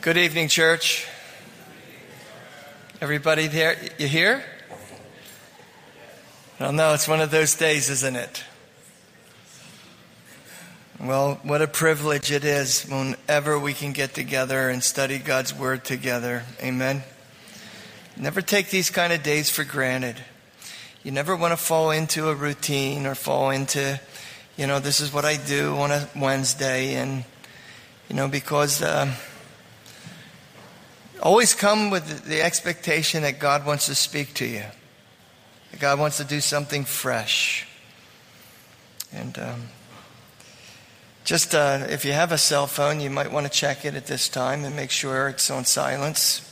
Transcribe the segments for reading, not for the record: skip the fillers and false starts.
Good evening, church. Everybody there? You here? I don't know. It's one of those days, isn't it? Well, what a privilege it is whenever we can get together and study God's Word together. Amen. Never take these kind of days for granted. You never want to fall into a routine or fall into, this is what I do on a Wednesday. And, because always come with the expectation that God wants to speak to you. That God wants to do something fresh. And if you have a cell phone, you might want to check it at this time and make sure it's on silence.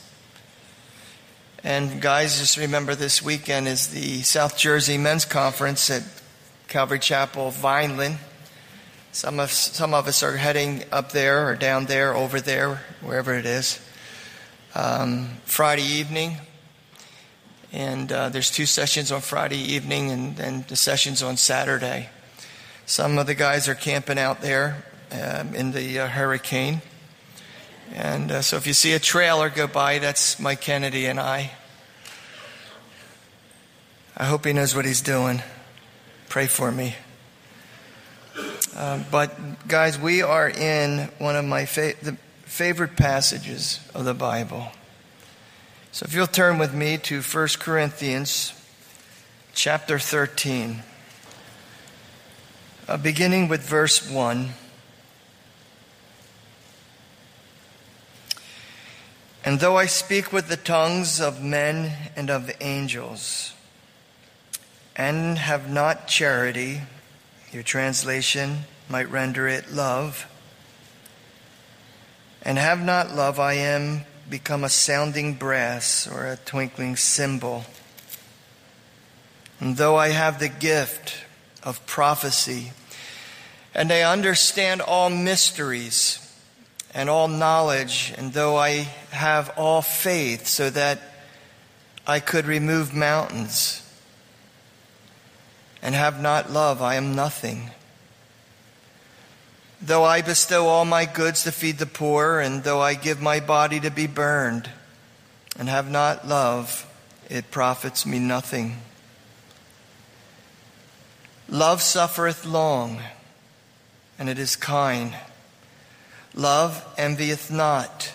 And guys, just remember this weekend is the South Jersey Men's Conference at Calvary Chapel, Vineland. Some of us are heading up there or down there, over there, wherever it is. Friday evening, and there's 2 sessions on Friday evening and then the sessions on Saturday. Some of the guys are camping out there in the hurricane, and so if you see a trailer go by, that's Mike Kennedy and I hope he knows what he's doing. Pray for me. But guys, we are in one of my favorite passages of the Bible. So if you'll turn with me to 1 Corinthians chapter 13, beginning with verse 1. And though I speak with the tongues of men and of angels, and have not charity, your translation might render it love, and have not love, I am become a sounding brass or a twinkling cymbal. And though I have the gift of prophecy, and I understand all mysteries and all knowledge, and though I have all faith so that I could remove mountains, and have not love, I am nothing. Though I bestow all my goods to feed the poor, and though I give my body to be burned, and have not love, it profits me nothing. Love suffereth long, and it is kind. Love envieth not.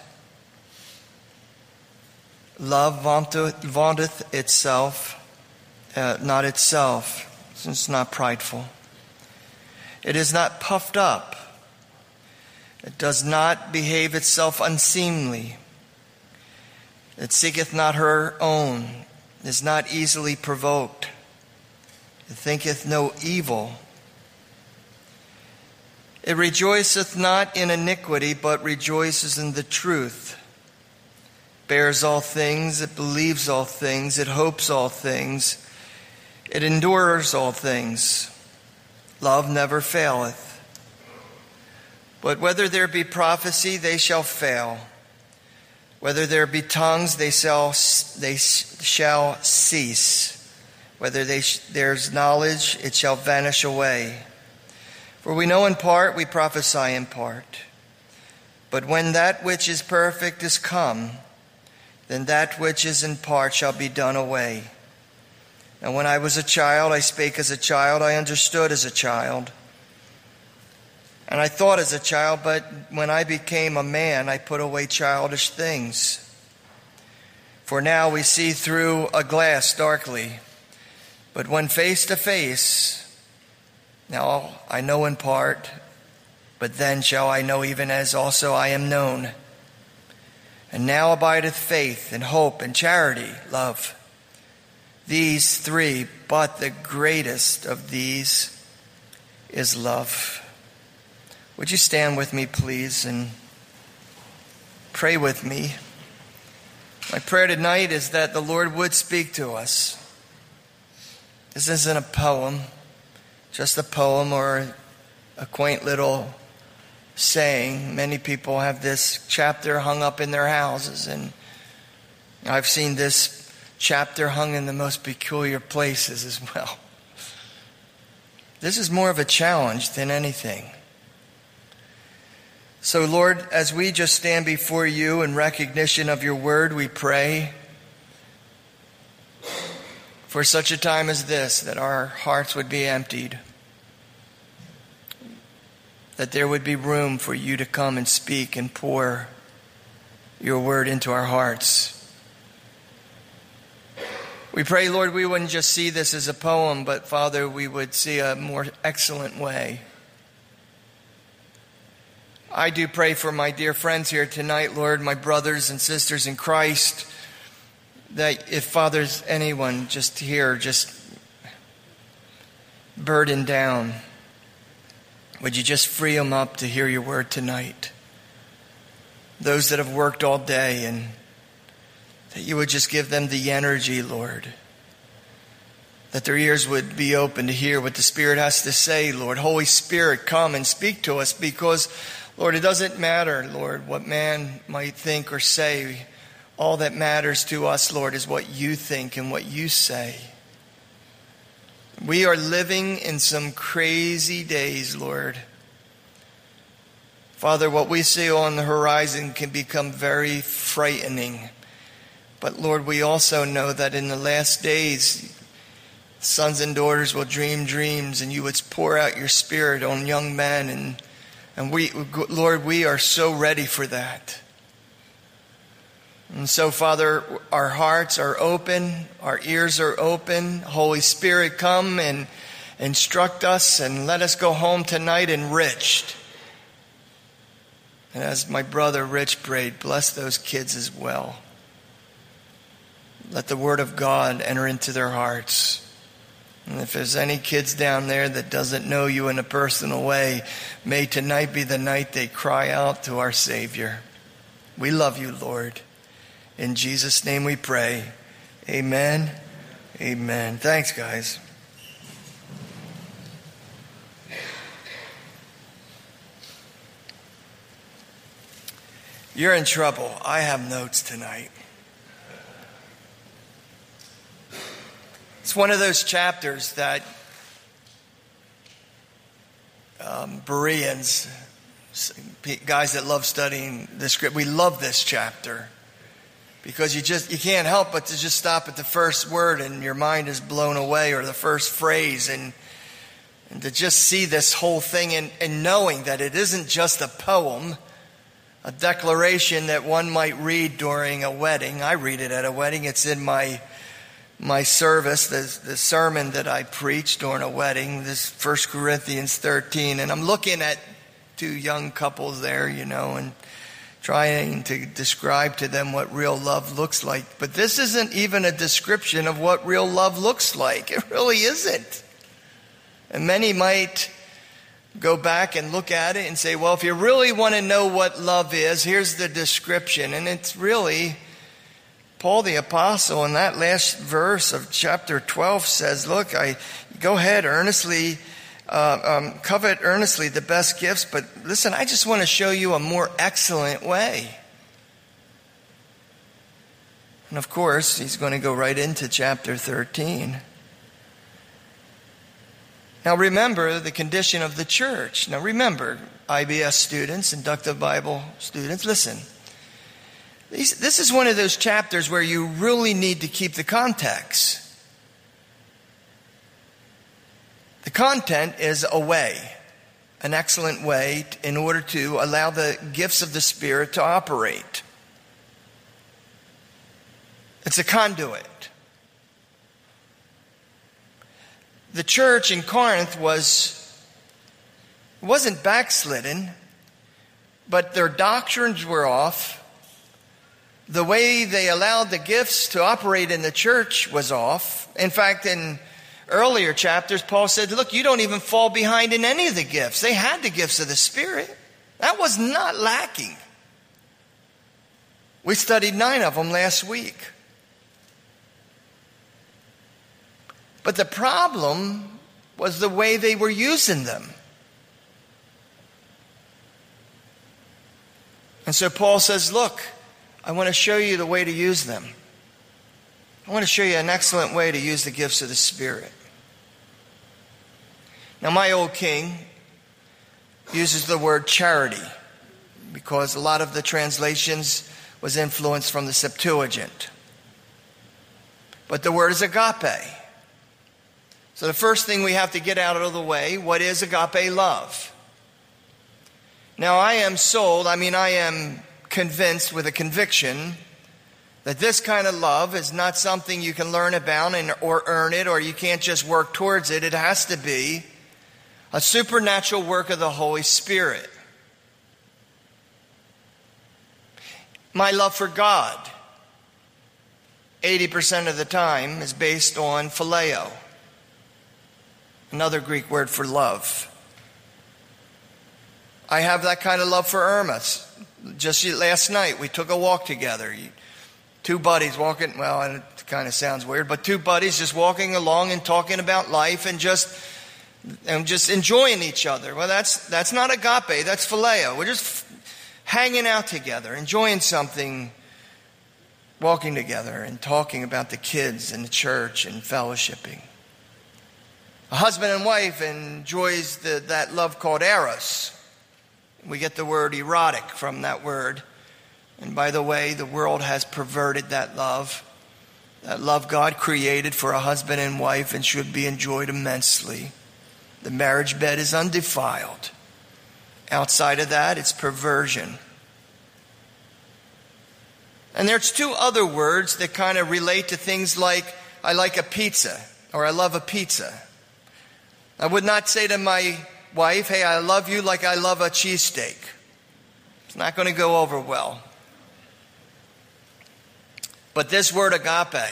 Love vaunteth itself, not itself, since it's not prideful. It is not puffed up. It does not behave itself unseemly. It seeketh not her own, is not easily provoked. It thinketh no evil. It rejoiceth not in iniquity, but rejoices in the truth. Bears all things, it believes all things, it hopes all things, it endures all things. Love never faileth. But whether there be prophecy, they shall fail. Whether there be tongues, they shall cease. Whether there's knowledge, it shall vanish away. For we know in part, we prophesy in part. But when that which is perfect is come, then that which is in part shall be done away. And when I was a child, I spake as a child, I understood as a child. And I thought as a child, but when I became a man, I put away childish things. For now we see through a glass darkly, but when face to face, now I know in part, but then shall I know even as also I am known. And now abideth faith and hope and charity, love. These 3, but the greatest of these is love. Would you stand with me, please, and pray with me? My prayer tonight is that the Lord would speak to us. This isn't a poem, just a poem or a quaint little saying. Many people have this chapter hung up in their houses, and I've seen this chapter hung in the most peculiar places as well. This is more of a challenge than anything. So, Lord, as we just stand before you in recognition of your word, we pray for such a time as this, that our hearts would be emptied, that there would be room for you to come and speak and pour your word into our hearts. We pray, Lord, we wouldn't just see this as a poem, but, Father, we would see a more excellent way. I do pray for my dear friends here tonight, Lord, my brothers and sisters in Christ, that if, Father, there's anyone just here, just burdened down, would you just free them up to hear your word tonight? Those that have worked all day, and that you would just give them the energy, Lord, that their ears would be open to hear what the Spirit has to say, Lord. Holy Spirit, come and speak to us, because, Lord, it doesn't matter, Lord, what man might think or say. All that matters to us, Lord, is what you think and what you say. We are living in some crazy days, Lord. Father, what we see on the horizon can become very frightening. But, Lord, we also know that in the last days, sons and daughters will dream dreams, and you would pour out your Spirit on young men. And we, Lord, we are so ready for that. And so, Father, our hearts are open, our ears are open. Holy Spirit, come and instruct us, and let us go home tonight enriched. And as my brother Rich prayed, bless those kids as well. Let the word of God enter into their hearts. And if there's any kids down there that doesn't know you in a personal way, may tonight be the night they cry out to our Savior. We love you, Lord. In Jesus' name we pray. Amen. Amen. Thanks, guys. You're in trouble. I have notes tonight. It's one of those chapters that Bereans, guys that love studying the script, we love this chapter because you can't help but to just stop at the first word and your mind is blown away, or the first phrase, and to just see this whole thing and knowing that it isn't just a poem, a declaration that one might read during a wedding. I read it at a wedding. It's in my service, the sermon that I preached during a wedding, this 1 Corinthians 13. And I'm looking at two young couples there, and trying to describe to them what real love looks like. But this isn't even a description of what real love looks like. It really isn't. And many might go back and look at it and say, well, if you really want to know what love is, here's the description. And it's really Paul the Apostle in that last verse of chapter 12 says, look, go ahead, earnestly, covet earnestly the best gifts, but listen, I just want to show you a more excellent way. And of course, he's going to go right into chapter 13. Now remember the condition of the church. Now remember, IBS students, inductive Bible students, listen. This is one of those chapters where you really need to keep the context. The content is a way, an excellent way in order to allow the gifts of the Spirit to operate. It's a conduit. The church in Corinth wasn't backslidden, but their doctrines were off. The way they allowed the gifts to operate in the church was off. In fact, in earlier chapters, Paul said, look, you don't even fall behind in any of the gifts. They had the gifts of the Spirit. That was not lacking. We studied 9 of them last week. But the problem was the way they were using them. And so Paul says, look, I want to show you the way to use them. I want to show you an excellent way to use the gifts of the Spirit. Now, my old king uses the word charity. because a lot of the translations was influenced from the Septuagint. But the word is agape. So the first thing we have to get out of the way, what is agape love? Now I am convinced with a conviction that this kind of love is not something you can learn about or earn it, or you can't just work towards it. It has to be a supernatural work of the Holy Spirit. My love for God, 80% of the time, is based on phileo, another Greek word for love. I have that kind of love for Irma. Just last night, we took a walk together. Two buddies walking, well, it kind of sounds weird, but two buddies just walking along and talking about life and just enjoying each other. Well, that's not agape, that's phileo. We're just hanging out together, enjoying something, walking together and talking about the kids and the church and fellowshipping. A husband and wife enjoys that love called eros. We get the word erotic from that word. And by the way, the world has perverted that love God created for a husband and wife and should be enjoyed immensely. The marriage bed is undefiled. Outside of that, it's perversion. And there's two other words that kind of relate to things like, I like a pizza, or I love a pizza. I would not say to my wife, hey, I love you like I love a cheesesteak. It's not going to go over well. But this word agape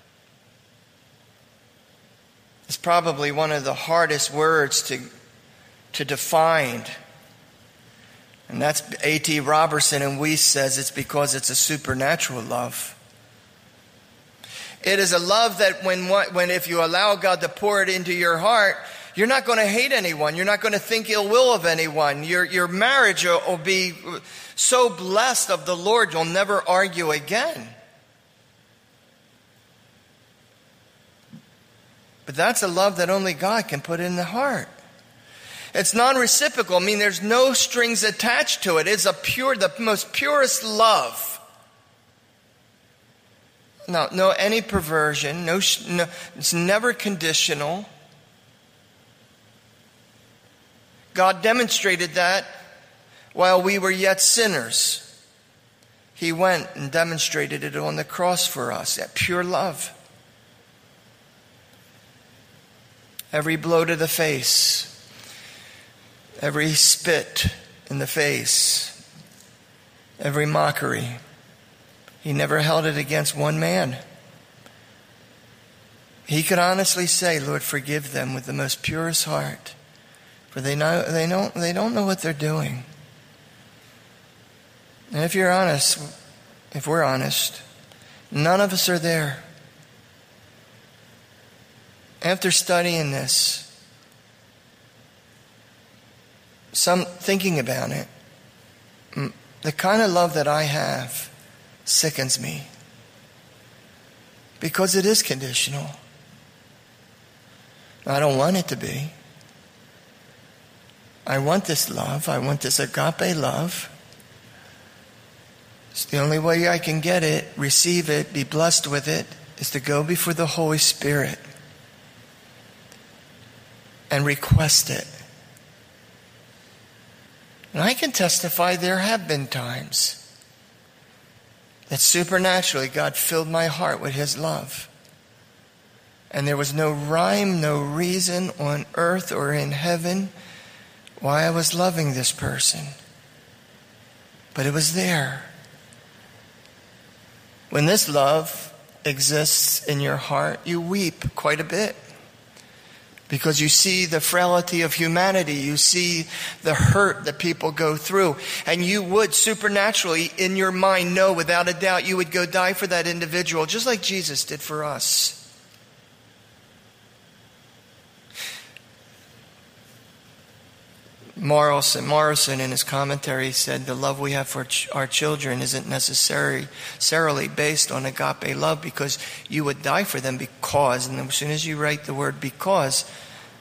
is probably one of the hardest words to define. And that's A.T. Robertson and Weiss says it's because it's a supernatural love. It is a love that when if you allow God to pour it into your heart, you're not going to hate anyone. You're not going to think ill will of anyone. Your marriage will be so blessed of the Lord, you'll never argue again. But that's a love that only God can put in the heart. It's non-reciprocal. I mean, there's no strings attached to it. It's the most purest love. No any perversion. No, it's never conditional. God demonstrated that while we were yet sinners. He went and demonstrated it on the cross for us, that pure love. Every blow to the face, every spit in the face, every mockery. He never held it against one man. He could honestly say, Lord, forgive them with the most purest heart, for they don't know what they're doing. And if we're honest, none of us are there. After studying this, thinking about it, the kind of love that I have sickens me. Because it is conditional. I don't want it to be. I want this love. I want this agape love. It's the only way I can get it, receive it, be blessed with it, is to go before the Holy Spirit and request it. And I can testify there have been times that supernaturally God filled my heart with His love. And there was no rhyme, no reason on earth or in heaven why I was loving this person. But it was there. When this love exists in your heart, you weep quite a bit. Because you see the frailty of humanity. You see the hurt that people go through. And you would supernaturally, in your mind, know without a doubt you would go die for that individual, just like Jesus did for us. Morrison in his commentary said the love we have for our children isn't necessarily based on agape love, because you would die for them because, and as soon as you write the word because,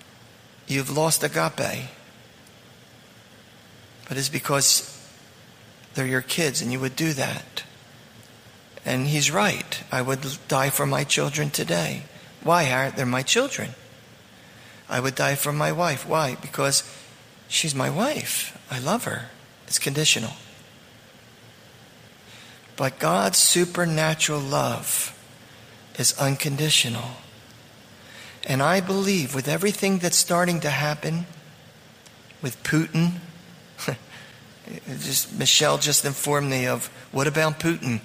you've lost agape. But it's because they're your kids, and you would do that. And he's right. I would die for my children today. Why, Harriet? They're my children. I would die for my wife. Why? Because she's my wife. I love her. It's conditional. But God's supernatural love is unconditional. And I believe with everything that's starting to happen with Putin, Michelle just informed me of, what about Putin?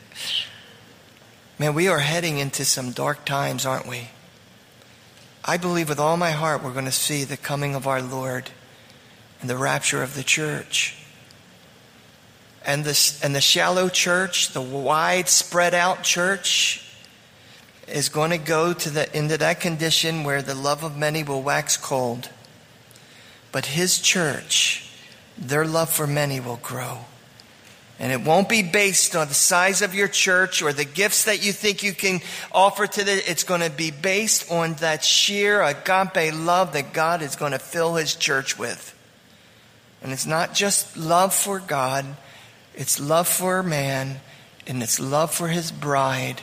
Man, we are heading into some dark times, aren't we? I believe with all my heart we're going to see the coming of our Lord and the rapture of the church. And the shallow church, the wide spread out church, is going to go into that condition where the love of many will wax cold. But his church, their love for many will grow. And it won't be based on the size of your church or the gifts that you think you can offer it's going to be based on that sheer agape love that God is going to fill his church with. And it's not just love for God, it's love for man, and it's love for his bride.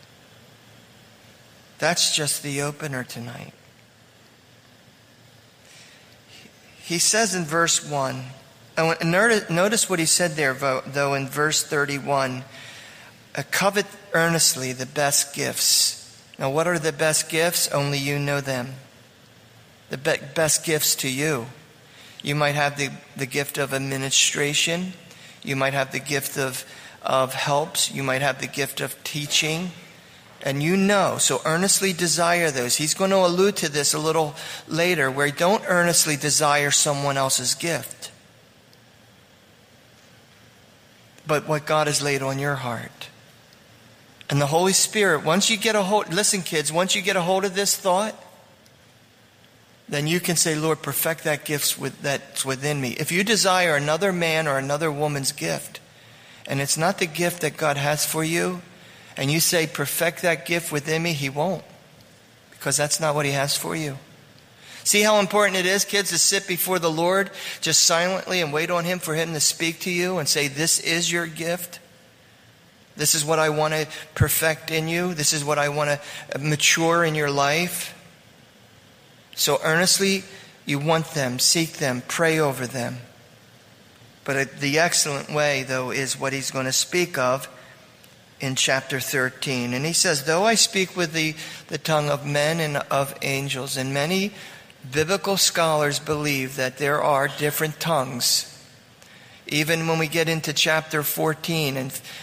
That's just the opener tonight. He says in verse 1, and notice what he said there, though, in verse 31. Covet earnestly the best gifts. Now, what are the best gifts? Only you know them. The best gifts to you. You might have the gift of administration. You might have the gift of helps. You might have the gift of teaching. And you know, so earnestly desire those. He's going to allude to this a little later, where don't earnestly desire someone else's gift, but what God has laid on your heart. And the Holy Spirit, once you get a hold, listen kids, once you get a hold of this thought, then you can say, Lord, perfect that gift that's within me. If you desire another man or another woman's gift, and it's not the gift that God has for you, and you say, perfect that gift within me, he won't. Because that's not what he has for you. See how important it is, kids, to sit before the Lord just silently and wait on him for him to speak to you and say, this is your gift. This is what I want to perfect in you. This is what I want to mature in your life. So earnestly, you want them, seek them, pray over them. But the excellent way, though, is what he's going to speak of in chapter 13. And he says, though I speak with the tongue of men and of angels, and many biblical scholars believe that there are different tongues. Even when we get into chapter 14,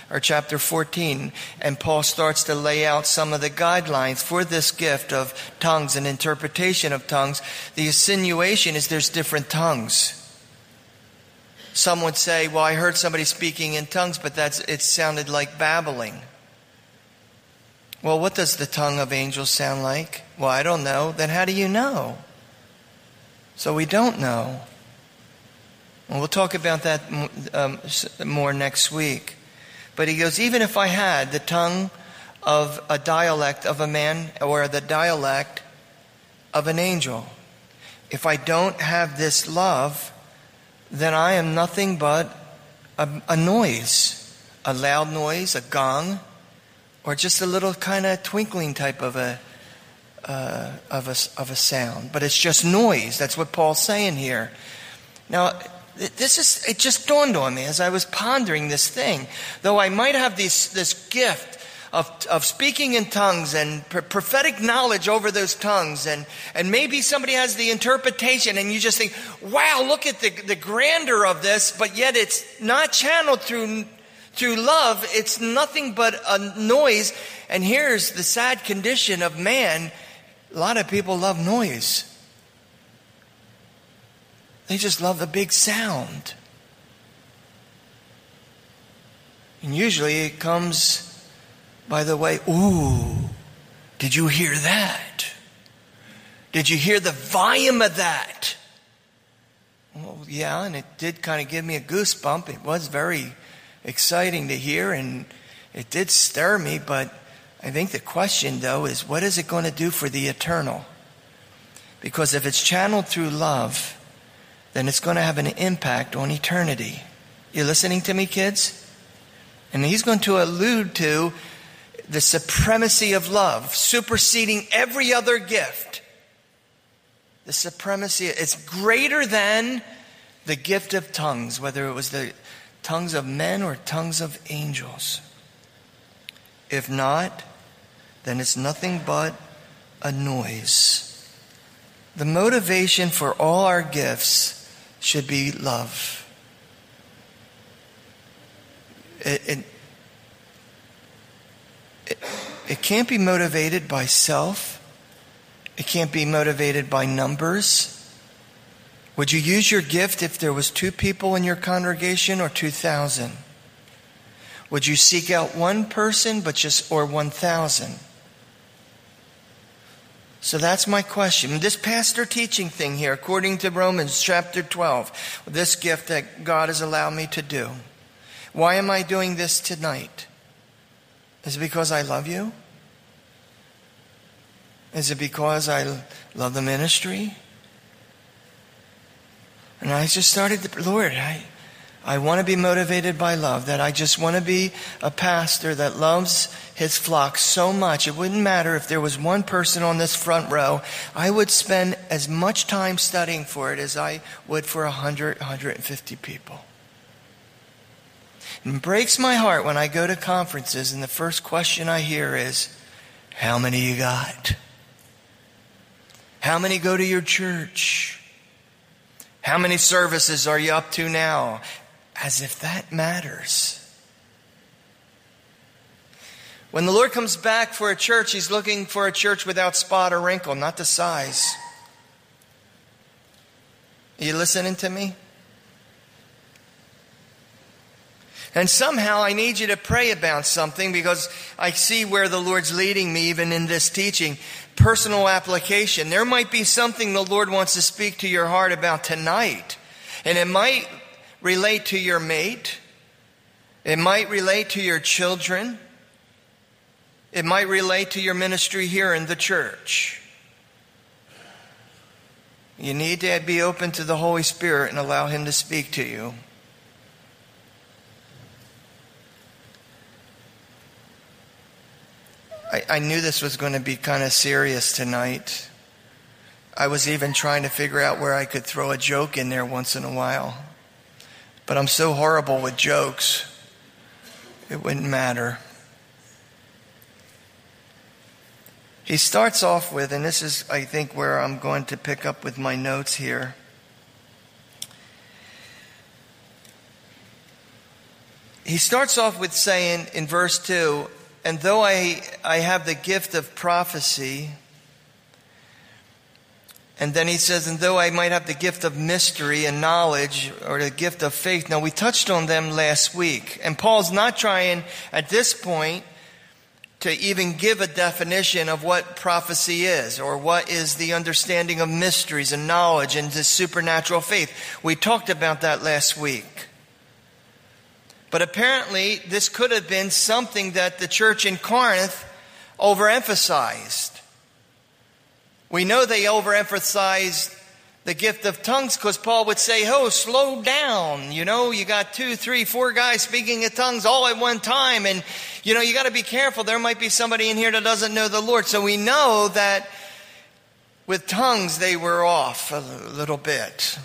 and Paul starts to lay out some of the guidelines for this gift of tongues and interpretation of tongues, the insinuation is there's different tongues. Some would say, well, I heard somebody speaking in tongues, but it sounded like babbling. Well, what does the tongue of angels sound like? Well, I don't know. Then how do you know? So we don't know. And we'll talk about that more next week. But he goes, even if I had the tongue of a dialect of a man or the dialect of an angel, if I don't have this love, then I am nothing but a noise, a loud noise, a gong, or just a little kind of twinkling type of a sound. But it's just noise. That's what Paul's saying here. Now, it just dawned on me as I was pondering this thing. Though I might have this gift of speaking in tongues and prophetic knowledge over those tongues, and maybe somebody has the interpretation, and you just think, wow, look at the grandeur of this, but yet it's not channeled through love. It's nothing but a noise. And here's the sad condition of man. A lot of people love noise. They just love the big sound. And usually it comes by the way, ooh, did you hear that? Did you hear the volume of that? Well, yeah, and it did kind of give me a goosebump. It was very exciting to hear, and it did stir me, but I think the question, though, is what is it going to do for the eternal? Because if it's channeled through love, then it's going to have an impact on eternity. You listening to me, kids? And he's going to allude to the supremacy of love, superseding every other gift. The supremacy, it's greater than the gift of tongues, whether it was the tongues of men or tongues of angels. If not, then it's nothing but a noise. The motivation for all our gifts should be love. It can't be motivated by self. It can't be motivated by numbers. Would you use your gift if there was 2 people in your congregation or 2,000? Would you seek out one person or 1,000? So that's my question. This pastor teaching thing here, according to Romans chapter 12, this gift that God has allowed me to do. Why am I doing this tonight? Is it because I love you? Is it because I love the ministry? And I just started, Lord, I want to be motivated by love, that I just want to be a pastor that loves his flock so much. It wouldn't matter if there was one person on this front row. I would spend as much time studying for it as I would for 100, 150 people. It breaks my heart when I go to conferences and the first question I hear is, how many you got? How many go to your church? How many services are you up to now? As if that matters. When the Lord comes back for a church, he's looking for a church without spot or wrinkle, not the size. Are you listening to me? And somehow I need you to pray about something, because I see where the Lord's leading me even in this teaching. Personal application. There might be something the Lord wants to speak to your heart about tonight. And it might relate to your mate. It might relate to your children. It might relate to your ministry here in the church. You need to be open to the Holy Spirit and allow him to speak to you. I knew this was going to be kind of serious tonight. I was even trying to figure out where I could throw a joke in there once in a while. But I'm so horrible with jokes, it wouldn't matter. He starts off with, and this is, I think, where I'm going to pick up with my notes here. He starts off with saying in verse 2, and though I have the gift of prophecy, and then he says, and though I might have the gift of mystery and knowledge, or the gift of faith. Now, we touched on them last week. And Paul's not trying at this point to even give a definition of what prophecy is, or what is the understanding of mysteries and knowledge and the supernatural faith. We talked about that last week. But apparently, this could have been something that the church in Corinth overemphasized. We know they overemphasized the gift of tongues because Paul would say, oh, slow down. You know, you got 2, 3, 4 guys speaking in tongues all at one time. And, you know, you got to be careful. There might be somebody in here that doesn't know the Lord. So we know that with tongues, they were off a little bit.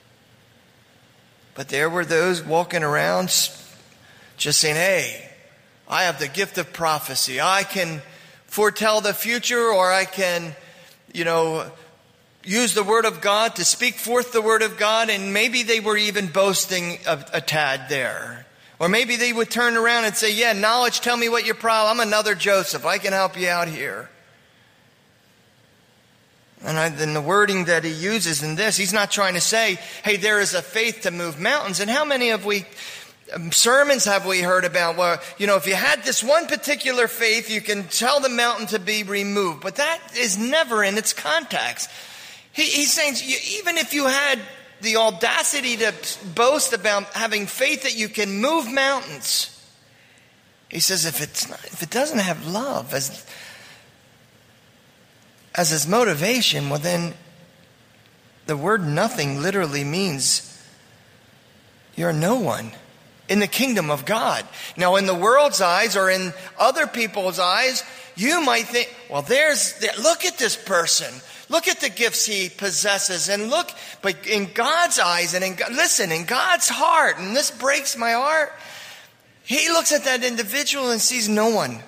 But there were those walking around just saying, hey, I have the gift of prophecy. I can foretell the future, or I can, use the word of God to speak forth the word of God. And maybe they were even boasting a tad there. Or maybe they would turn around and say, yeah, knowledge, tell me what your problem. I'm another Joseph. I can help you out here. And then the wording that he uses in this, he's not trying to say, hey, there is a faith to move mountains. And how many sermons have we heard about where, if you had this one particular faith, you can tell the mountain to be removed. But that is never in its context. He's saying, even if you had the audacity to boast about having faith that you can move mountains, he says, if it doesn't have love as its motivation, well then the word nothing literally means you're no one. in the kingdom of God. Now, in the world's eyes or in other people's eyes, you might think, well, look at this person. Look at the gifts he possesses. And look, but in God's eyes and in God's heart, and this breaks my heart, he looks at that individual and sees no one.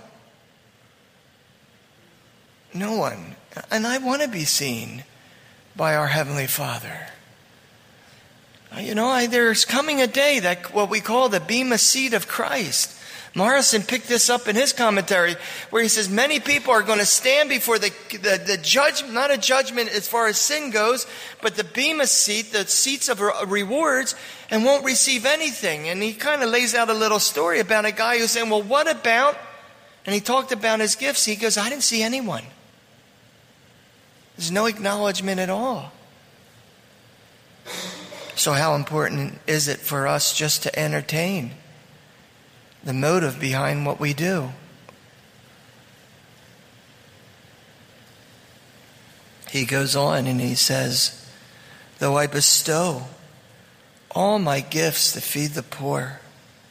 No one. And I want to be seen by our Heavenly Father. There's coming a day that what we call the Bema Seat of Christ. Morrison picked this up in his commentary where he says many people are going to stand before the judgment, not a judgment as far as sin goes, but the Bema Seat, the seats of rewards, and won't receive anything. And he kind of lays out a little story about a guy who's saying, well, what about, and he talked about his gifts. He goes, I didn't see anyone. There's no acknowledgement at all. So how important is it for us just to entertain the motive behind what we do? He goes on and he says, though I bestow all my gifts to feed the poor.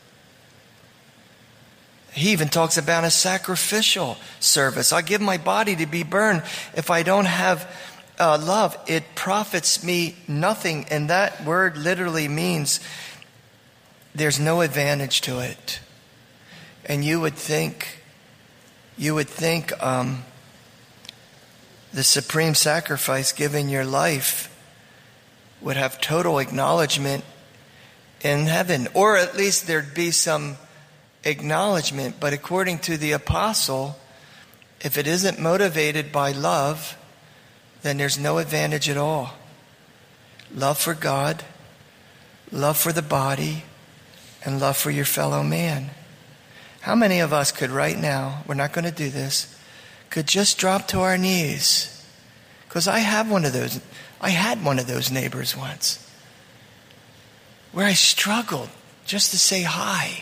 He even talks about a sacrificial service. I give my body to be burned. If I don't have love, it profits me nothing. And that word literally means there's no advantage to it. And you would think the supreme sacrifice, giving your life, would have total acknowledgement in heaven, or at least there'd be some acknowledgement. But according to the apostle, if it isn't motivated by love, then there's no advantage at all. Love for God, love for the body, and love for your fellow man. How many of us could right now, we're not going to do this, could just drop to our knees? Because I had one of those neighbors once where I struggled just to say hi.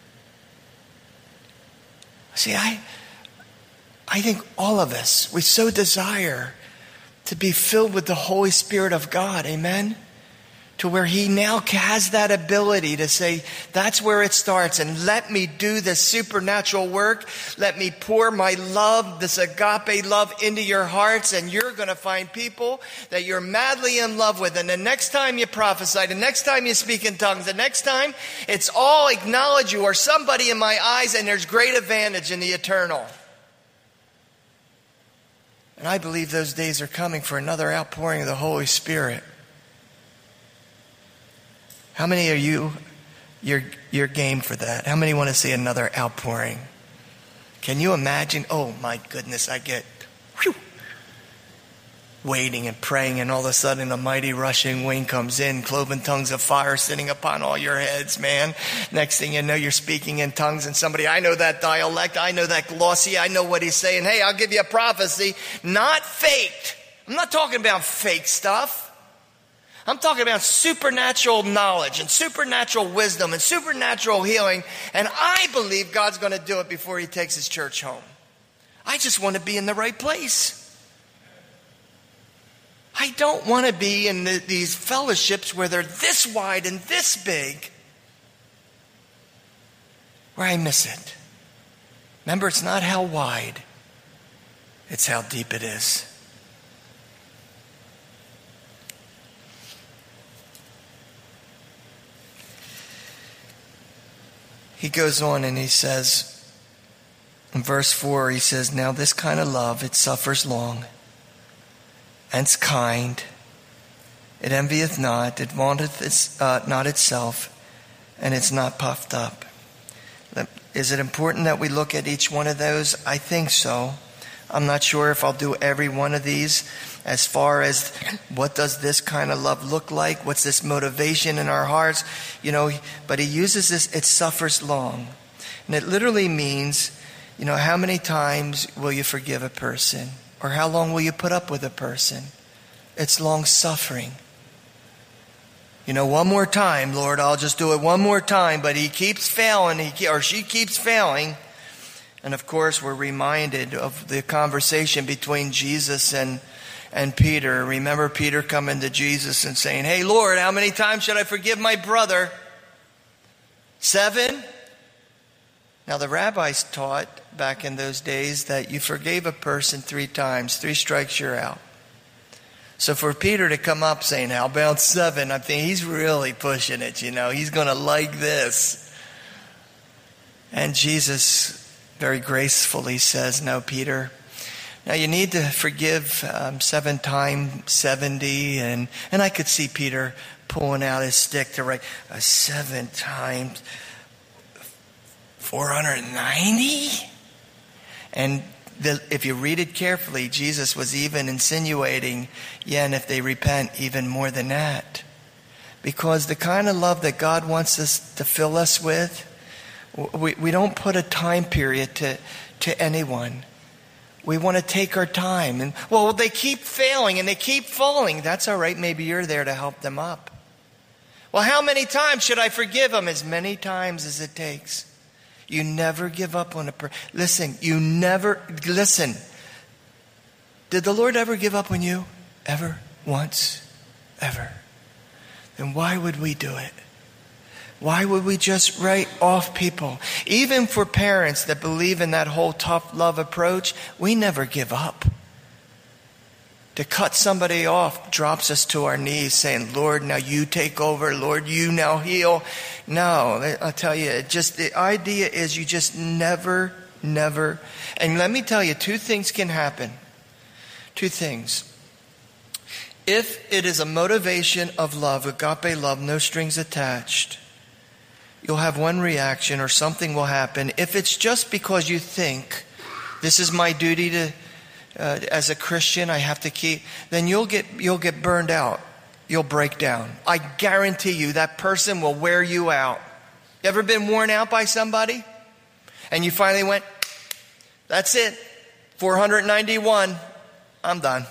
See, I think all of us, we so desire to be filled with the Holy Spirit of God, amen? To where He now has that ability to say, that's where it starts, and let me do this supernatural work. Let me pour my love, this agape love, into your hearts, and you're going to find people that you're madly in love with. And the next time you prophesy, the next time you speak in tongues, the next time, it's all acknowledge you are somebody in my eyes, and there's great advantage in the eternal. And I believe those days are coming for another outpouring of the Holy Spirit. How many are you're game for that? How many want to see another outpouring? Can you imagine? Oh my goodness, I get waiting and praying, and all of a sudden a mighty rushing wind comes in, cloven tongues of fire sitting upon all your heads, man. Next thing you know, you're speaking in tongues, and somebody, I know that dialect, I know that glossy, I know what he's saying. Hey, I'll give you a prophecy, not faked. I'm not talking about fake stuff. I'm talking about supernatural knowledge and supernatural wisdom and supernatural healing. And I believe God's going to do it before He takes His church home. I just want to be in the right place. I don't want to be in these fellowships where they're this wide and this big, where I miss it. Remember, it's not how wide, it's how deep it is. He goes on and he says, in verse 4, he says, now this kind of love, it suffers long, and it's kind, it envieth not, it vaunteth not itself, and it's not puffed up. Is it important that we look at each one of those? I think so. I'm not sure if I'll do every one of these as far as what does this kind of love look like? What's this motivation in our hearts? But he uses this, it suffers long. And it literally means, how many times will you forgive a person? Or how long will you put up with a person? It's long suffering. One more time, Lord, I'll just do it one more time. But he keeps failing, or she keeps failing. And of course, we're reminded of the conversation between Jesus and Peter. Remember Peter coming to Jesus and saying, hey, Lord, how many times should I forgive my brother? 7? Now the rabbis taught back in those days that you forgave a person 3 times. 3 strikes, you're out. So for Peter to come up saying, how about 7? I think he's really pushing it, He's going to like this. And Jesus very gracefully says, no, Peter. Now you need to forgive 7 times 70. And I could see Peter pulling out his stick to write 7 times 490? And if you read it carefully, Jesus was even insinuating, and if they repent, even more than that. Because the kind of love that God wants us to fill us with, we don't put a time period to anyone. We want to take our time. And, well, they keep failing and they keep falling. That's all right. Maybe you're there to help them up. Well, how many times should I forgive them? As many times as it takes. You never give up on a person. Listen. Did the Lord ever give up on you? Ever? Once? Ever? Then why would we do it? Why would we just write off people? Even for parents that believe in that whole tough love approach, we never give up. To cut somebody off drops us to our knees saying, Lord, now you take over. Lord, you now heal. No, I'll tell you, the idea is you just never. And let me tell you, 2 things can happen. 2 things. If it is a motivation of love, agape love, no strings attached, you'll have one reaction or something will happen. If it's just because you think this is my duty to, as a Christian, I have to keep, then you'll get burned out. You'll break down. I guarantee you that person will wear you out. You ever been worn out by somebody? And you finally went, that's it. 491. I'm done.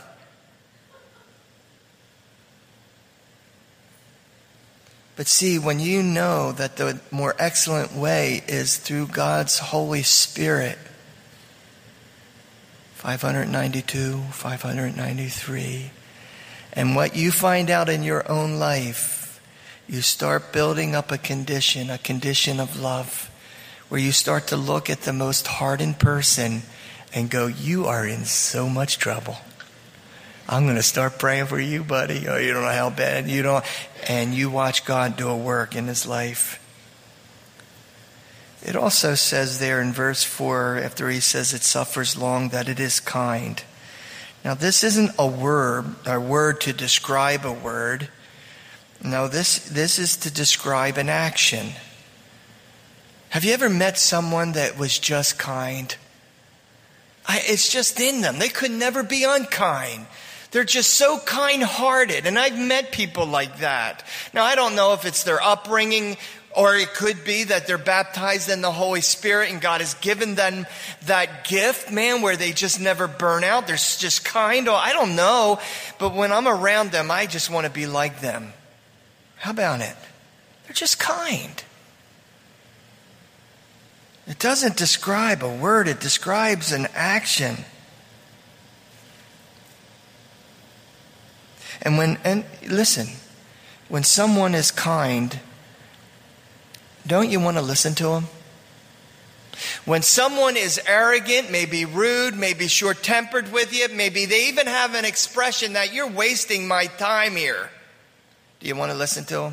But see, when you know that the more excellent way is through God's Holy Spirit, 592, 593, and what you find out in your own life, you start building up a condition of love, where you start to look at the most hardened person and go, you are in so much trouble. I'm going to start praying for you, buddy. Oh, you don't know how bad you don't. And you watch God do a work in his life. It also says there in verse 4, after he says it suffers long, that it is kind. Now, this isn't a word to describe a word. No, this is to describe an action. Have you ever met someone that was just kind? It's just in them. They could never be unkind. They're just so kind-hearted. And I've met people like that. Now, I don't know if it's their upbringing, or it could be that they're baptized in the Holy Spirit and God has given them that gift, man, where they just never burn out. They're just kind. I don't know. But when I'm around them, I just want to be like them. How about it? They're just kind. It doesn't describe a word. It describes an action. And listen, when someone is kind, don't you want to listen to them? When someone is arrogant, maybe rude, maybe short-tempered with you, maybe they even have an expression that you're wasting my time here. Do you want to listen to them?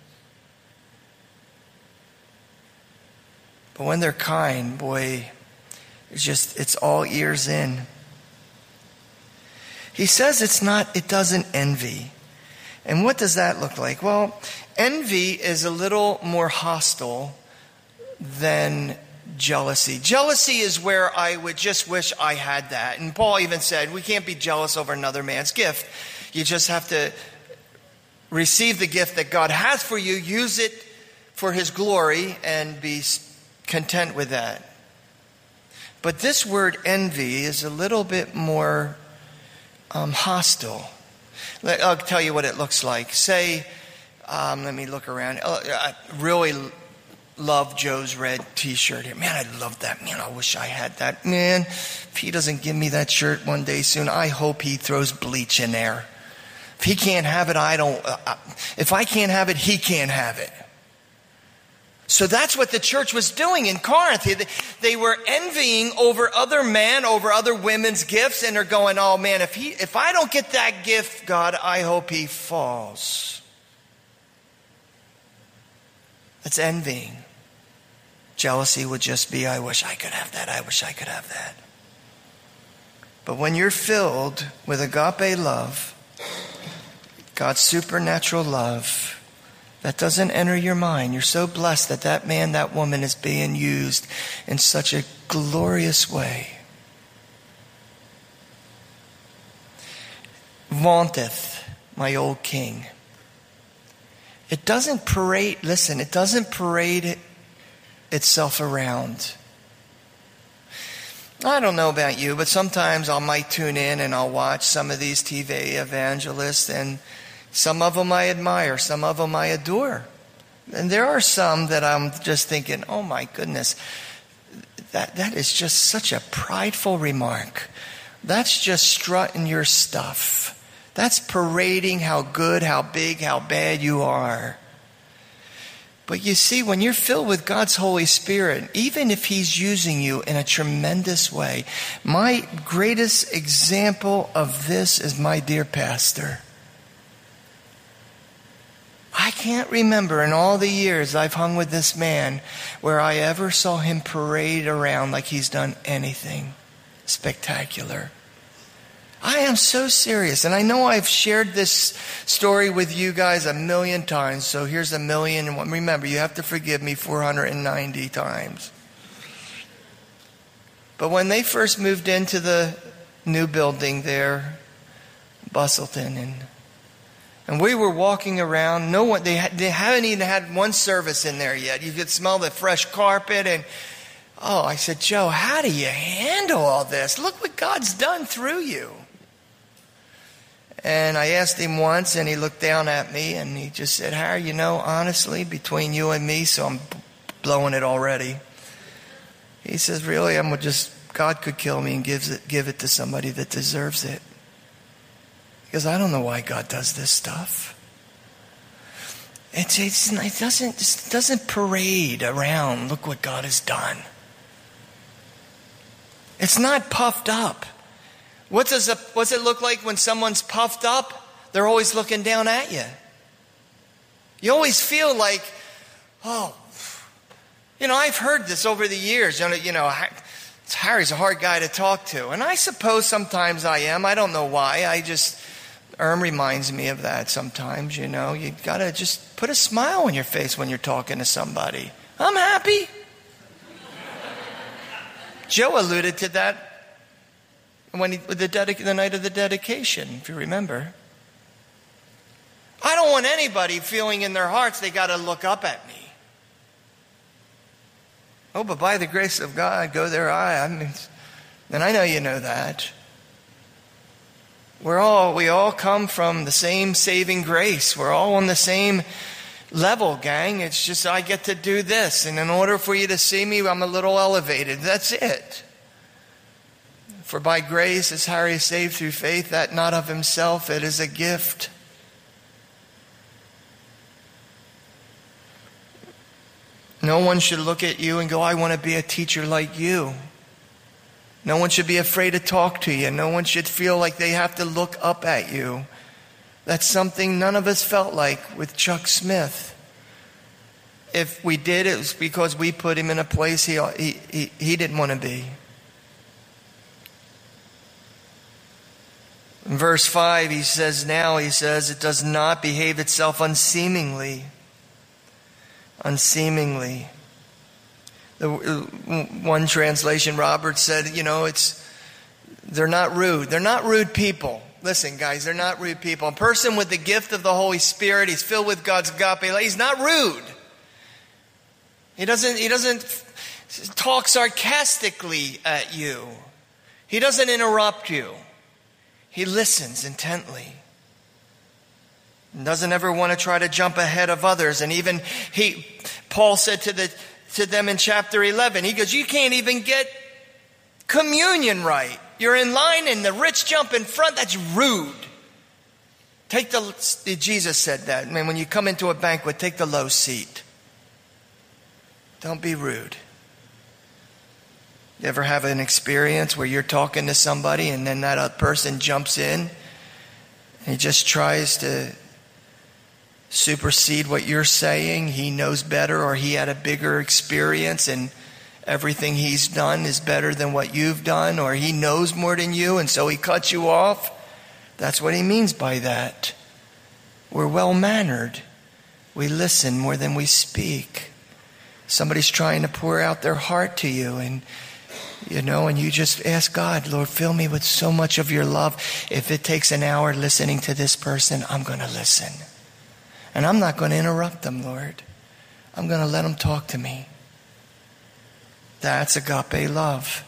But when they're kind, boy, it's all ears in. He says it doesn't envy. And what does that look like? Well, envy is a little more hostile than jealousy. Jealousy is where I would just wish I had that. And Paul even said, we can't be jealous over another man's gift. You just have to receive the gift that God has for you, use it for his glory, and be content with that. But this word envy is a little bit more hostile. I'll tell you what it looks like. Say, let me look around. I really love Joe's red t-shirt here. Man, I love that. Man, I wish I had that. Man, if he doesn't give me that shirt one day soon, I hope he throws bleach in there. If he can't have it, if I can't have it, he can't have it. So that's what the church was doing in Corinth. They were envying over other men, over other women's gifts, and they're going, oh man, if I don't get that gift, God, I hope he falls. That's envying. Jealousy would just be, I wish I could have that, I wish I could have that. But when you're filled with agape love, God's supernatural love, that doesn't enter your mind. You're so blessed that that man, that woman is being used in such a glorious way. Vaunteth my old king. It doesn't parade, listen, it doesn't parade itself around. I don't know about you, but sometimes I might tune in and I'll watch some of these TV evangelists, and some of them I admire, some of them I adore. And there are some that I'm just thinking, oh my goodness, that is just such a prideful remark. That's just strutting your stuff. That's parading how good, how big, how bad you are. But you see, when you're filled with God's Holy Spirit, even if he's using you in a tremendous way, my greatest example of this is my dear pastor. I can't remember in all the years I've hung with this man where I ever saw him parade around like he's done anything spectacular. I am so serious, and I know I've shared this story with you guys 1,000,000 times, so here's 1,000,000, and remember, you have to forgive me 490 times. But when they first moved into the new building there, Bustleton, and we were walking around, they haven't even had one service in there yet. You could smell the fresh carpet, and I said, Joe, how do you handle all this? Look what God's done through you. And I asked him once, and he looked down at me, and he just said, Harry, honestly, between you and me, so I'm blowing it already. He says, really, God could kill me and give it to somebody that deserves it. Because I don't know why God does this stuff. It doesn't parade around, look what God has done. It's not puffed up. What's it look like when someone's puffed up? They're always looking down at you. You always feel like, I've heard this over the years. Harry's a hard guy to talk to. And I suppose sometimes I am. I don't know why. Erm reminds me of that sometimes, You got to just put a smile on your face when you're talking to somebody. I'm happy. Joe alluded to that when the night of the dedication, if you remember. I don't want anybody feeling in their hearts they got to look up at me. But by the grace of God, go there and I know you know that. We all come from the same saving grace. We're all on the same level, gang. It's just I get to do this, and in order for you to see me, I'm a little elevated. That's it. For by grace is Harry saved through faith, that not of himself, it is a gift. No one should look at you and go, I want to be a teacher like you. No one should be afraid to talk to you. No one should feel like they have to look up at you. That's something none of us felt like with Chuck Smith. If we did, it was because we put him in a place he didn't want to be. In verse 5, he says, it does not behave itself unseemingly. Unseemingly. The one translation, Robert said, they're not rude. They're not rude people. Listen, guys, they're not rude people. A person with the gift of the Holy Spirit, he's filled with God's agape. He's not rude. He doesn't talk sarcastically at you. He doesn't interrupt you. He listens intently. He doesn't ever want to try to jump ahead of others. And even Paul said to them in chapter 11, he goes, you can't even get communion right. You're in line and the rich jump in front. That's rude. Jesus said that. When you come into a banquet, take the low seat. Don't be rude. You ever have an experience where you're talking to somebody and then that other person jumps in and he just tries to supersede what you're saying? He knows better, or he had a bigger experience and everything he's done is better than what you've done, or he knows more than you and so he cuts you off. That's what he means by that. We're well-mannered. We listen more than we speak. Somebody's trying to pour out their heart to you, and you just ask God, Lord, fill me with so much of your love. If it takes an hour listening to this person, I'm going to listen. And I'm not going to interrupt them, Lord. I'm going to let them talk to me. That's agape love.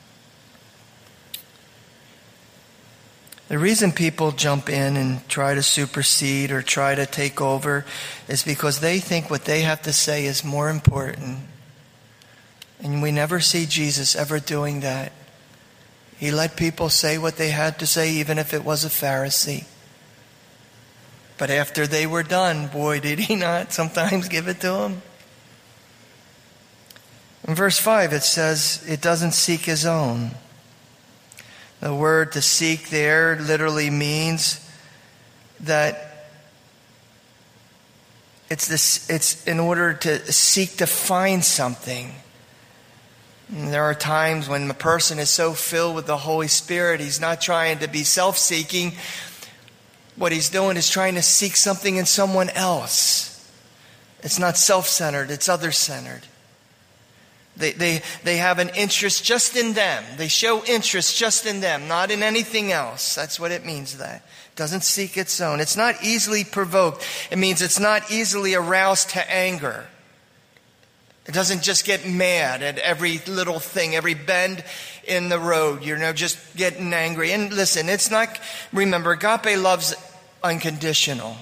The reason people jump in and try to supersede or try to take over is because they think what they have to say is more important. And we never see Jesus ever doing that. He let people say what they had to say, even if it was a Pharisee. But after they were done, boy, did he not sometimes give it to them. In verse 5, it says, it doesn't seek his own. The word to seek there literally means that it's in order to seek to find something. And there are times when a person is so filled with the Holy Spirit, he's not trying to be self-seeking. What he's doing is trying to seek something in someone else. It's not self-centered, it's other-centered. They have an interest just in them. They show interest just in them, not in anything else. That's what it means, that. It doesn't seek its own. It's not easily provoked. It means it's not easily aroused to anger. It doesn't just get mad at every little thing, every bend in the road, just getting angry. And listen, it's not, remember, agape love's unconditional.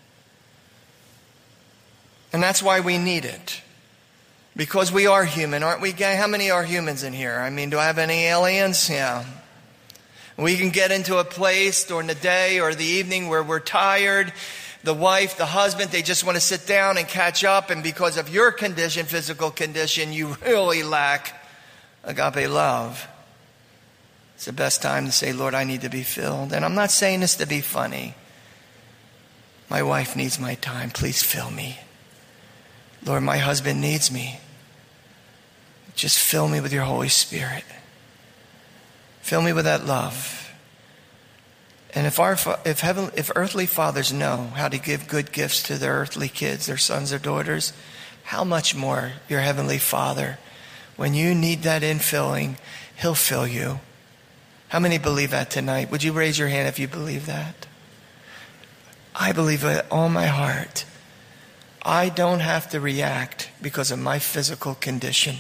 And that's why we need it. Because we are human, aren't we, gang? How many are humans in here? I mean, do I have any aliens? Yeah. We can get into a place during the day or the evening where we're tired. The wife, the husband, they just want to sit down and catch up. And because of your condition, physical condition, you really lack agape love. It's the best time to say, Lord, I need to be filled. And I'm not saying this to be funny. My wife needs my time. Please fill me. Lord, my husband needs me. Just fill me with your Holy Spirit. Fill me with that love. And if earthly fathers know how to give good gifts to their earthly kids, their sons or daughters, how much more your heavenly Father, when you need that infilling, he'll fill you. How many believe that tonight? Would you raise your hand if you believe that? I believe it with all my heart. I don't have to react because of my physical condition.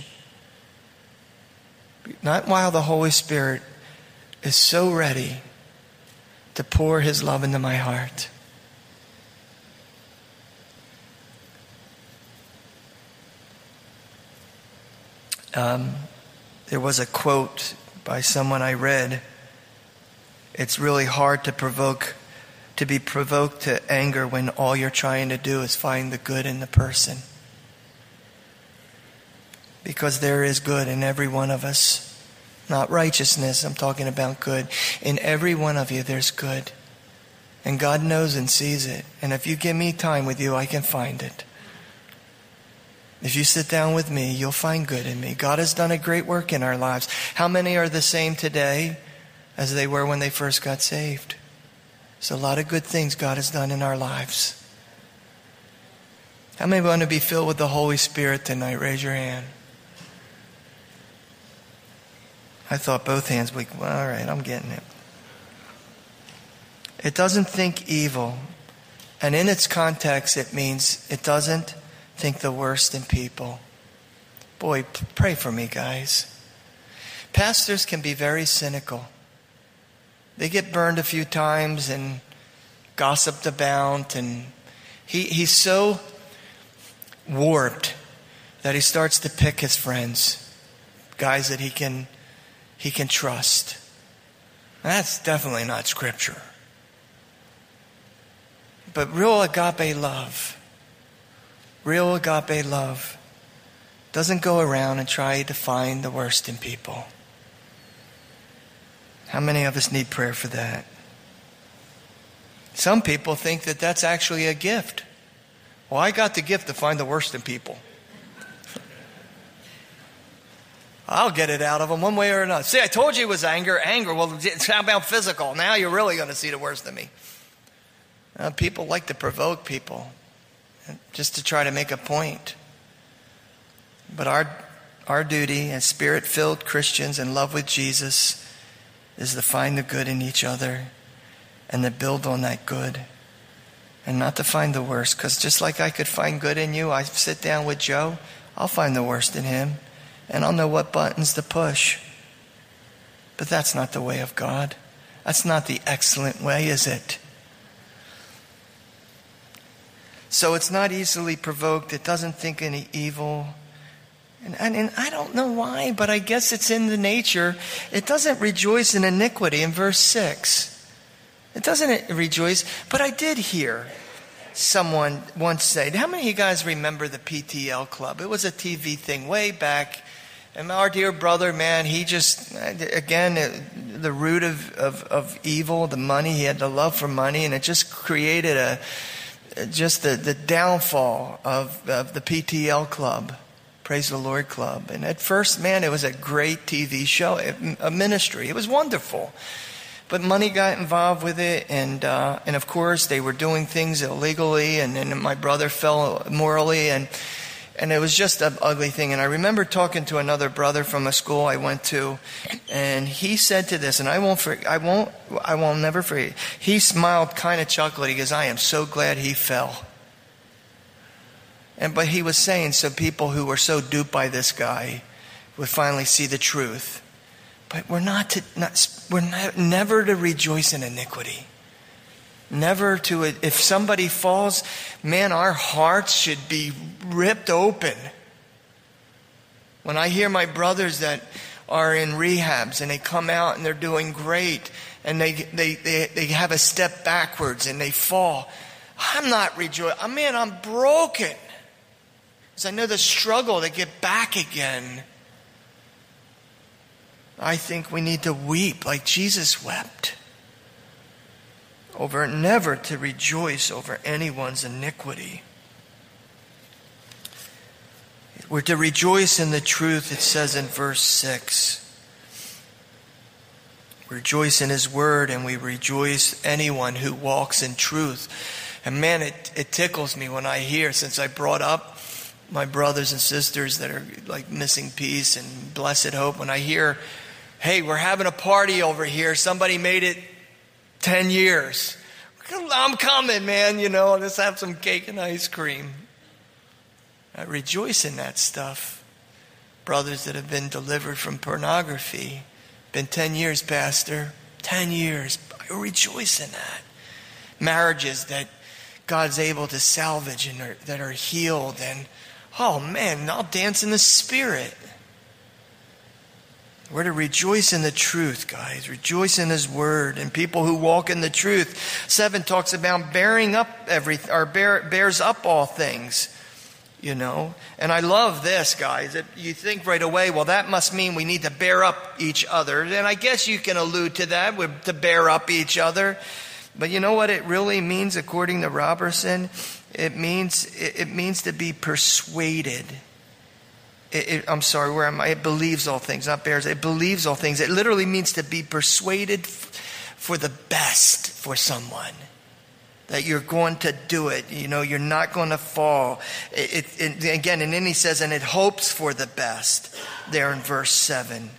Not while the Holy Spirit is so ready to pour his love into my heart. There was a quote by someone I read. It's really hard to be provoked to anger when all you're trying to do is find the good in the person. Because there is good in every one of us. Not righteousness, I'm talking about good. In every one of you, there's good. And God knows and sees it. And if you give me time with you, I can find it. If you sit down with me, you'll find good in me. God has done a great work in our lives. How many are the same today as they were when they first got saved? There's a lot of good things God has done in our lives. How many want to be filled with the Holy Spirit tonight? Raise your hand. I thought both hands would, well, all right, I'm getting it. It doesn't think evil. And in its context, it means it doesn't think the worst in people. Boy, pray for me, guys. Pastors can be very cynical. They get burned a few times and gossiped about, and he's so warped that he starts to pick his friends, guys that he can trust. That's definitely not Scripture. But real agape love doesn't go around and try to find the worst in people. How many of us need prayer for that? Some people think that that's actually a gift. Well, I got the gift to find the worst in people. I'll get it out of them one way or another. See, I told you it was anger. Anger, well, how about physical? Now you're really going to see the worst in me. People like to provoke people just to try to make a point. But our duty as Spirit-filled Christians in love with Jesus is to find the good in each other and to build on that good and not to find the worst. Because just like I could find good in you, I sit down with Joe, I'll find the worst in him. And I'll know what buttons to push. But that's not the way of God. That's not the excellent way, is it? So it's not easily provoked. It doesn't think any evil. And I don't know why, but I guess it's in the nature. It doesn't rejoice in iniquity in verse 6. It doesn't rejoice. But I did hear someone once say, how many of you guys remember the PTL Club? It was a TV thing way back. And our dear brother, man, he just, again, the root of evil, the money, he had the love for money, and it just created the downfall of the PTL Club, Praise the Lord Club. And at first, man, it was a great TV show, a ministry. It was wonderful. But money got involved with it, and of course, they were doing things illegally, and then my brother fell morally, and it was just an ugly thing. And I remember talking to another brother from a school I went to, and he said to this, and I will never forget. He smiled kind of chuckling. He goes, I am so glad he fell. But he was saying, so people who were so duped by this guy would finally see the truth. But we're never to rejoice in iniquity. Never to, if somebody falls, man, our hearts should be ripped open. When I hear my brothers that are in rehabs and they come out and they're doing great and they have a step backwards and they fall, I'm not rejoicing. Man, I'm broken. Because I know the struggle to get back again. I think we need to weep like Jesus wept. Over never to rejoice over anyone's iniquity. We're to rejoice in the truth, it says in verse 6. Rejoice in His word, and we rejoice anyone who walks in truth. And man, it tickles me when I hear, since I brought up my brothers and sisters that are like missing peace and blessed hope, when I hear, hey, we're having a party over here, somebody made it 10 years. I'm coming, man, let's have some cake and ice cream. I rejoice in that stuff. Brothers that have been delivered from pornography. Been 10 years, Pastor. 10 years. I rejoice in that. Marriages that God's able to salvage and that are healed. And, oh man, I'll dance in the Spirit. We're to rejoice in the truth, guys. Rejoice in His word. And people who walk in the truth. 7 talks about bearing up bears up all things. And I love this, guys. You think right away, well, that must mean we need to bear up each other. And I guess you can allude to that, to bear up each other. But you know what it really means, according to Robertson? It means to be persuaded. I'm sorry, where am I? It believes all things, not bears. It believes all things. It literally means to be persuaded for the best for someone. That you're going to do it. You're not going to fall. Again, and then he says, and it hopes for the best, there in verse 7.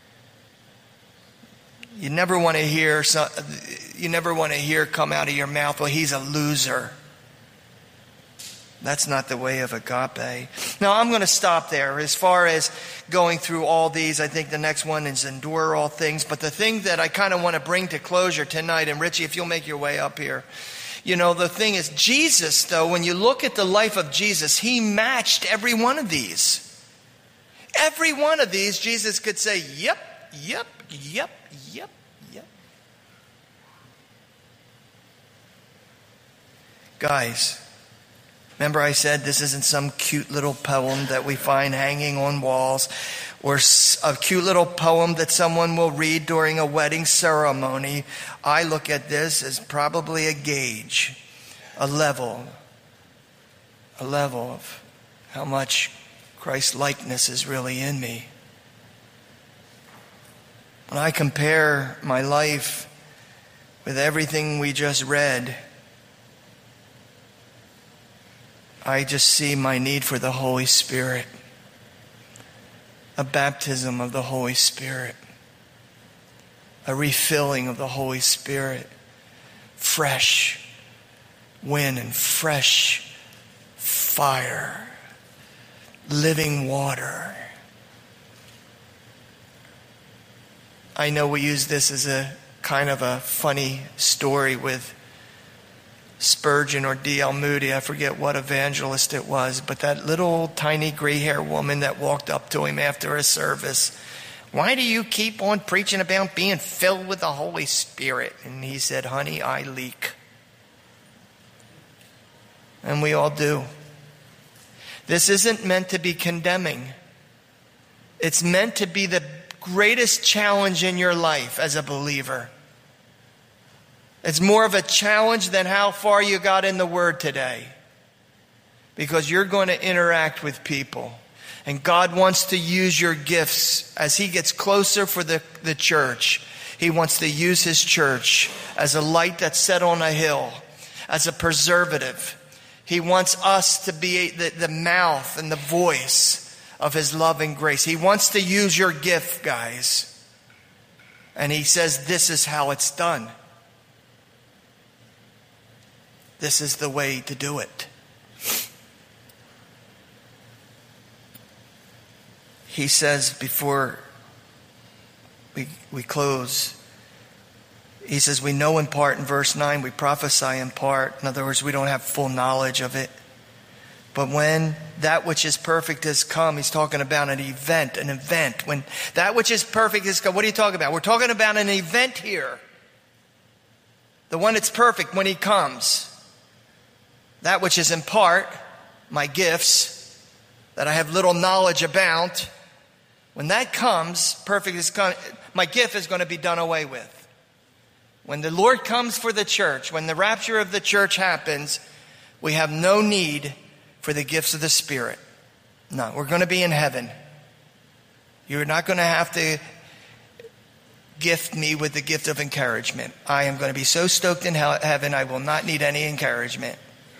You never want to hear come out of your mouth, well, he's a loser. That's not the way of agape. Now, I'm going to stop there. As far as going through all these, I think the next one is endure all things. But the thing that I kind of want to bring to closure tonight, and Richie, if you'll make your way up here. The thing is, Jesus, though, when you look at the life of Jesus, He matched every one of these. Every one of these, Jesus could say, yep, yep, yep, yep, yep. Guys, Remember I said this isn't some cute little poem that we find hanging on walls, or a cute little poem that someone will read during a wedding ceremony. I look at this as probably a gauge, a level of how much Christ's likeness is really in me. When I compare my life with everything we just read, I just see my need for the Holy Spirit, a baptism of the Holy Spirit, a refilling of the Holy Spirit, fresh wind and fresh fire, living water. I know we use this as a kind of a funny story with Spurgeon or D.L. Moody. I forget what evangelist it was, but that little tiny gray-haired woman that walked up to him after a service. Why do you keep on preaching about being filled with the Holy Spirit? And he said, honey, I leak. And we all do. This isn't meant to be condemning. It's meant to be the greatest challenge in your life as a believer. It's more of a challenge than how far you got in the Word today. Because you're going to interact with people. And God wants to use your gifts as He gets closer for the church. He wants to use His church as a light that's set on a hill, as a preservative. He wants us to be the mouth and the voice of His love and grace. He wants to use your gift, guys. And He says this is how it's done. This is the way to do it. He says before we close, he says we know in part in verse 9, we prophesy in part. In other words, we don't have full knowledge of it. But when that which is perfect has come, he's talking about an event. When that which is perfect has come, what are you talking about? We're talking about an event here. The one that's perfect when He comes. That which is in part, my gifts, that I have little knowledge about, when that comes, perfect is come, my gift is going to be done away with. When the Lord comes for the church, when the rapture of the church happens, we have no need for the gifts of the Spirit. No, we're going to be in heaven. You're not going to have to gift me with the gift of encouragement. I am going to be so stoked in heaven, I will not need any encouragement.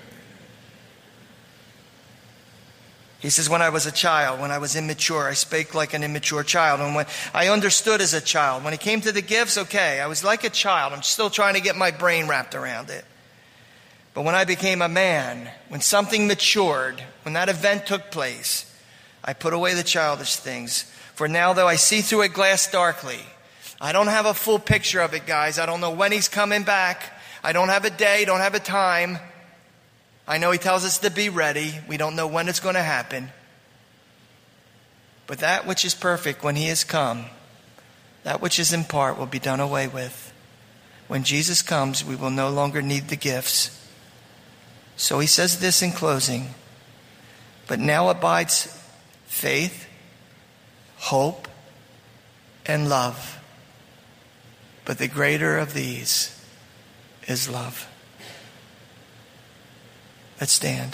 He says, when I was a child, when I was immature, I spake like an immature child. And when I understood as a child, when it came to the gifts, okay, I was like a child. I'm still trying to get my brain wrapped around it. But when I became a man, when something matured, when that event took place, I put away the childish things. For now, though I see through a glass darkly, I don't have a full picture of it, guys. I don't know when He's coming back. I don't have a day, don't have a time. I know He tells us to be ready. We don't know when it's going to happen. But that which is perfect when He has come, that which is in part will be done away with. When Jesus comes, we will no longer need the gifts. So He says this in closing. But now abides faith, hope, and love. But the greater of these is love. Let's stand.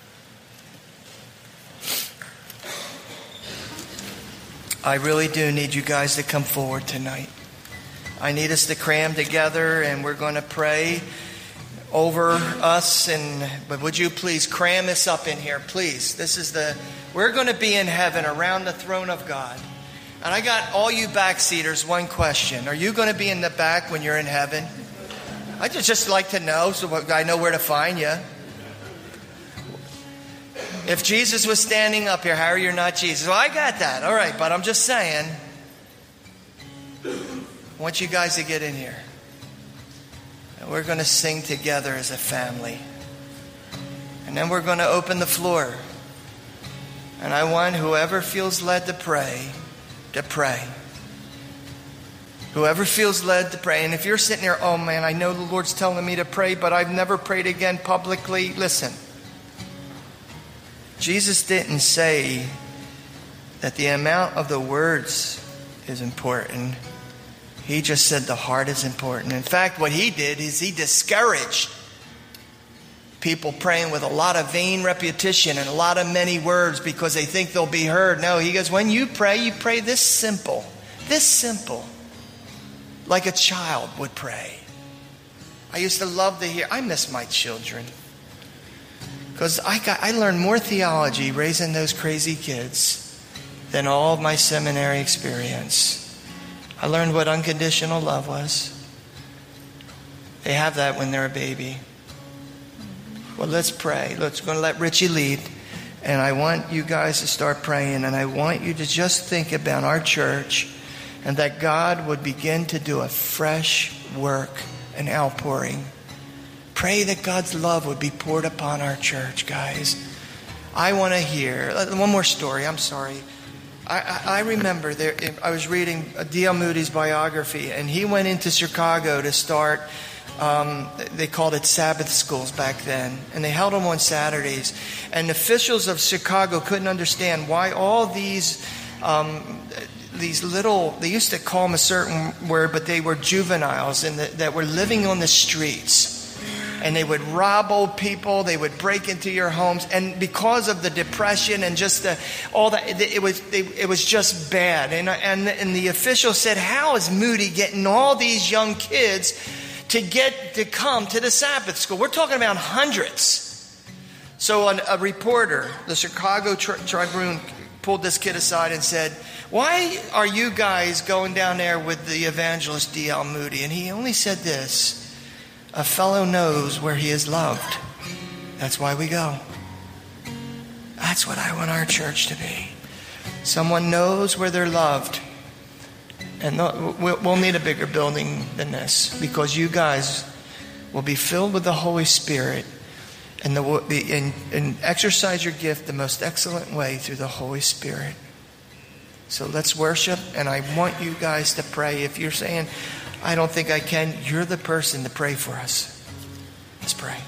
I really do need you guys to come forward tonight. I need us to cram together, and we're going to pray over us. But would you please cram us up in here, please? We're going to be in heaven around the throne of God. And I got all you backseaters one question. Are you going to be in the back when you're in heaven? I'd just like to know so I know where to find you. If Jesus was standing up here, Harry, you're not Jesus. Well, I got that. All right, but I'm just saying, I want you guys to get in here. And we're going to sing together as a family. And then we're going to open the floor. And I want whoever feels led to pray, to pray. Whoever feels led to pray. And if you're sitting there, oh man, I know the Lord's telling me to pray, but I've never prayed again publicly. Listen. Jesus didn't say that the amount of the words is important. He just said the heart is important. In fact, what he did is he discouraged people praying with a lot of vain repetition and a lot of many words because they think they'll be heard. No, he goes, when you pray this simple, like a child would pray. I used to love to hear, I miss my children, because I learned more theology raising those crazy kids than all of my seminary experience. I learned what unconditional love was. They have that when they're a baby. Well, let's pray. We're going to let Richie lead. And I want you guys to start praying. And I want you to just think about our church and that God would begin to do a fresh work, an outpouring. Pray that God's love would be poured upon our church, guys. I want to hear. One more story. I'm sorry. I remember I was reading D.L. Moody's biography, and he went into Chicago to start, they called it Sabbath schools back then, and they held them on Saturdays. And officials of Chicago couldn't understand why all these little, they used to call them a certain word, but they were juveniles and that were living on the streets. And they would rob old people. They would break into your homes. And because of the depression and just all that, it was just bad. And the official said, how is Moody getting all these young kids to come to the Sabbath school? We're talking about hundreds. So a reporter, the Chicago Tribune, pulled this kid aside and said, why are you guys going down there with the evangelist D.L. Moody? And he only said this: a fellow knows where he is loved. That's why we go. That's what I want our church to be. Someone knows where they're loved. And we'll need a bigger building than this, because you guys will be filled with the Holy Spirit and exercise your gift the most excellent way through the Holy Spirit. So let's worship, and I want you guys to pray. If you're saying, I don't think I can, you're the person to pray for us. Let's pray.